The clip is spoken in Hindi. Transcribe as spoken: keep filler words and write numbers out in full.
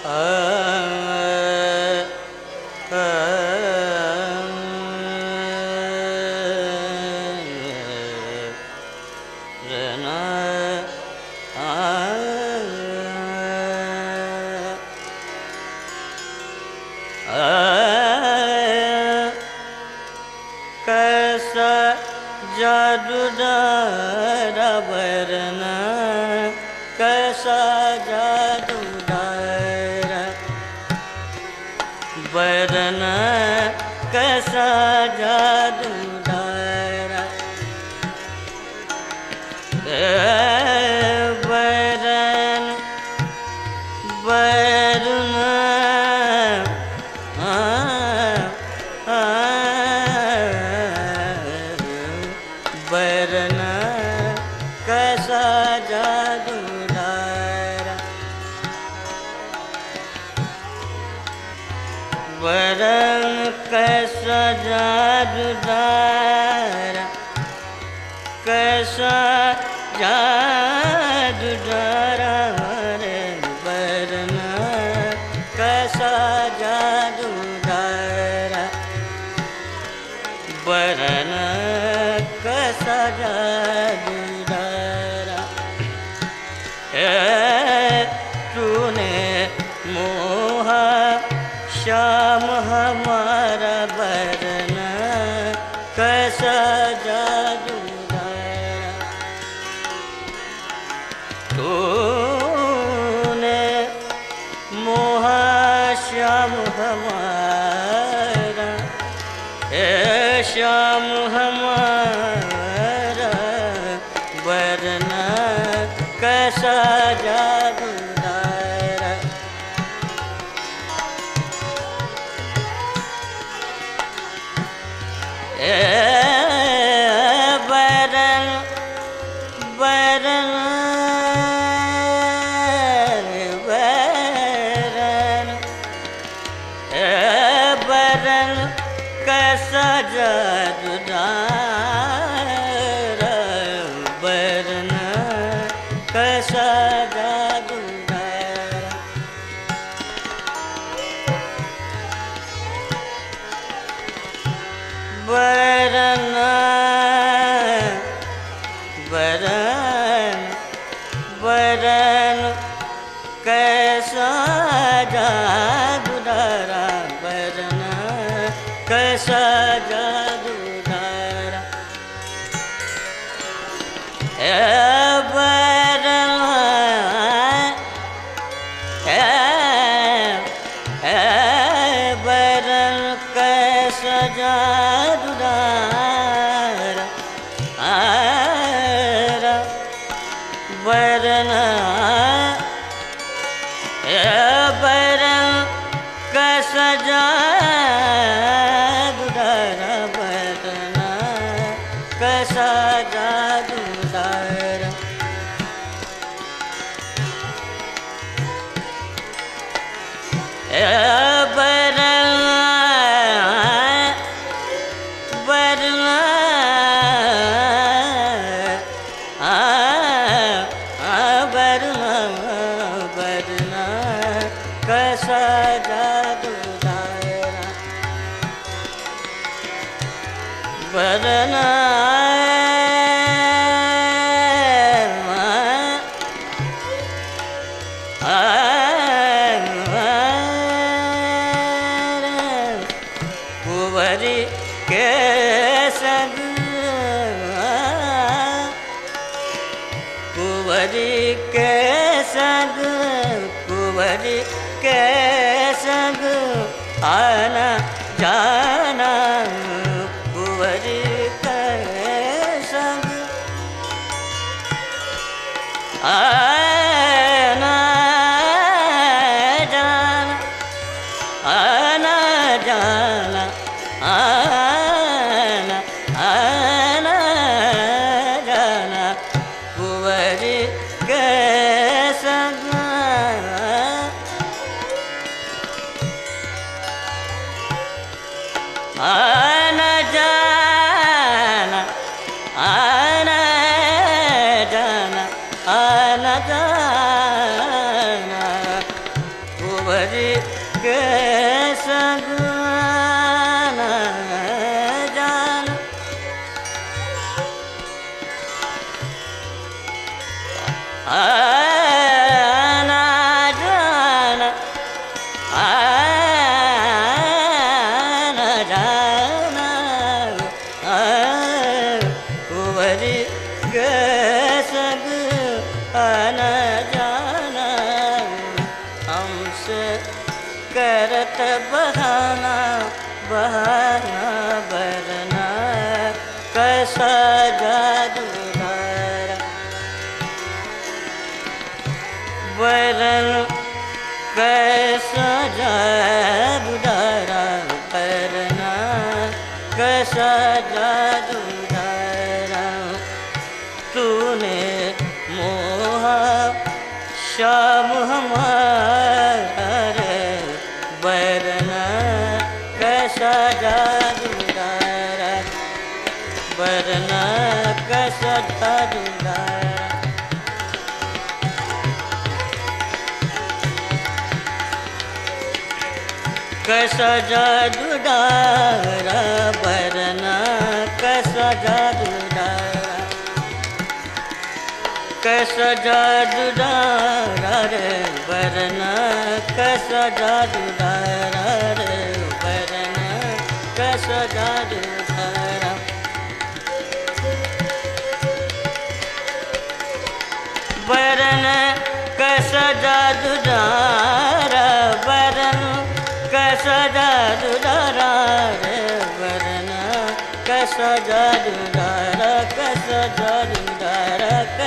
कैसा जादू डारा बरना, कैसा जादू डारा बरना, कैसा जादू डारा बरन बरना बरना कैसा जादू डारा बरन कैसा जादू डारा कैसा जादू डारा रे बरना कैसा जादू डारा बरना कैसा जादू डारा तूने मोहा श्याम हमारा बरना कैसा जादू डारा तूने मोहा श्याम हमारा श्याम हमारा बरना कैसा जादू डारा बरन बरन बरन बरन कैसा जादू डारा बरना कैसा जादू डारा बरना बरन बरन कैसा जादू डारा बरना कैसा जादू डारा बरना बरन कैसा जादू डारा बरना बरन कैसा जादू डारा बरना कैसा जादू डारा बरना बरना बरना बरना कैसा जादू डारा बरना कुंवरी के संग कुंवरी के संग कुंवरी के संग आना जाना कुंवरी के संग आना जाना आना जाना आना आना जाना कुंवरी के संग आना जाना आना जाना आना जाना कुंवरी कुंवरी के संग आना जाना हमसे करत बहाना बहाना बरना कैसा जादू धारा बरन कैसा जादू धारा बरना कैसा जादू धारा तूने मोहा शाम हमारे बरना कैसा जादू धारा बरना कैसा जादू धारा कैसा जादू डारा बरना कैसा जादू डारा कैसा जादू डारा रे बरना कैसा जादू डारा रे बरना कैसा जादू डारा बरना कैसा जादू डारा बरन कैसा जादू डारा रे बरना कैसा जादू डारा कैसा जादू डारा